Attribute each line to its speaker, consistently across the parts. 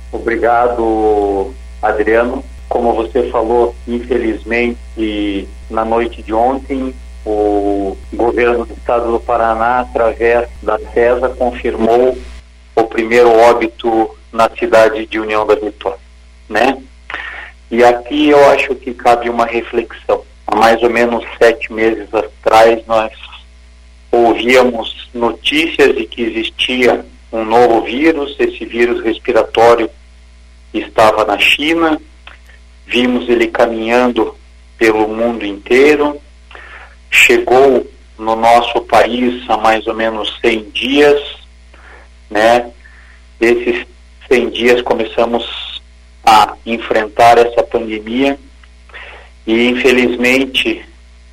Speaker 1: Obrigado, Adriano. Como você falou, infelizmente, na noite de ontem, o governo do estado do Paraná, através da CESA, confirmou o primeiro óbito na cidade de União da Vitória, né? E aqui eu acho que cabe uma reflexão. Há mais ou menos 7 meses atrás, nós ouvíamos notícias de que existia um novo vírus. Esse vírus respiratório estava na China, vimos ele caminhando pelo mundo inteiro, chegou no nosso país há mais ou menos 100 dias, né? Esses 100 dias começamos a enfrentar essa pandemia e, infelizmente,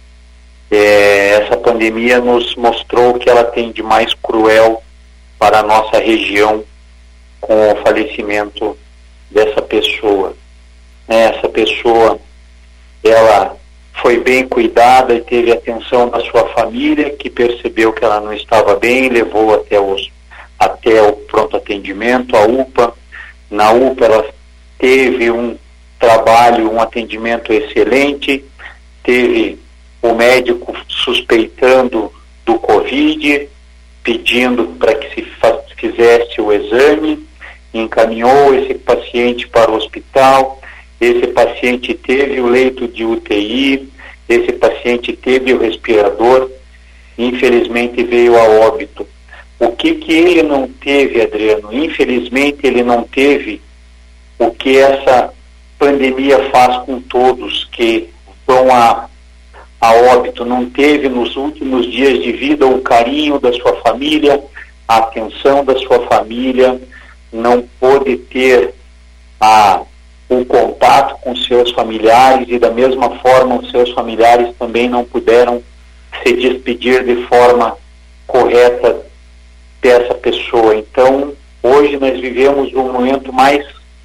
Speaker 1: essa pandemia nos mostrou o que ela tem de mais cruel para a nossa região com o falecimento dessa pessoa. Essa pessoa, ela foi bem cuidada e teve atenção da sua família, que percebeu que ela não estava bem, levou até o pronto atendimento, a UPA. Na UPA ela teve um trabalho, um atendimento excelente, teve o médico suspeitando do Covid, pedindo para que se fizesse o exame, encaminhou esse paciente para o hospital. Esse paciente teve o leito de UTI, esse paciente teve o respirador, infelizmente veio a óbito. O que ele não teve, Adriano? Infelizmente ele não teve o que essa pandemia faz com todos que vão a óbito. Não teve nos últimos dias de vida o carinho da sua família, a atenção da sua família, não pôde ter o contato com seus familiares e, da mesma forma, os seus familiares também não puderam se despedir de forma correta dessa pessoa. Então, hoje nós vivemos um momento mais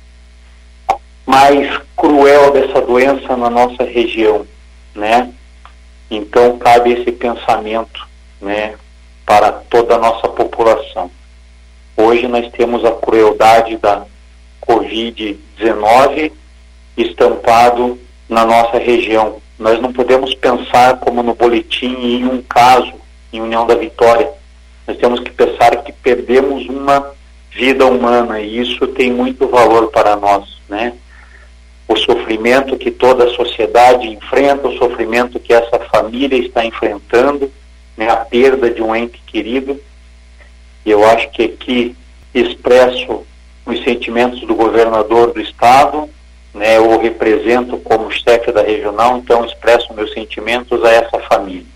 Speaker 1: cruel dessa doença na nossa região, né? Então, cabe esse pensamento, né, para toda a nossa população. Hoje nós temos a crueldade da Covid-19 estampado na nossa região. Nós não podemos pensar como no boletim em um caso em União da Vitória. Nós temos que pensar que perdemos uma vida humana e isso tem muito valor para nós, né? O sofrimento que toda a sociedade enfrenta, o sofrimento que essa família está enfrentando, né? A perda de um ente querido. E eu acho que aqui expresso os sentimentos do governador do estado, né? Eu o represento como chefe da regional, então expresso meus sentimentos a essa família.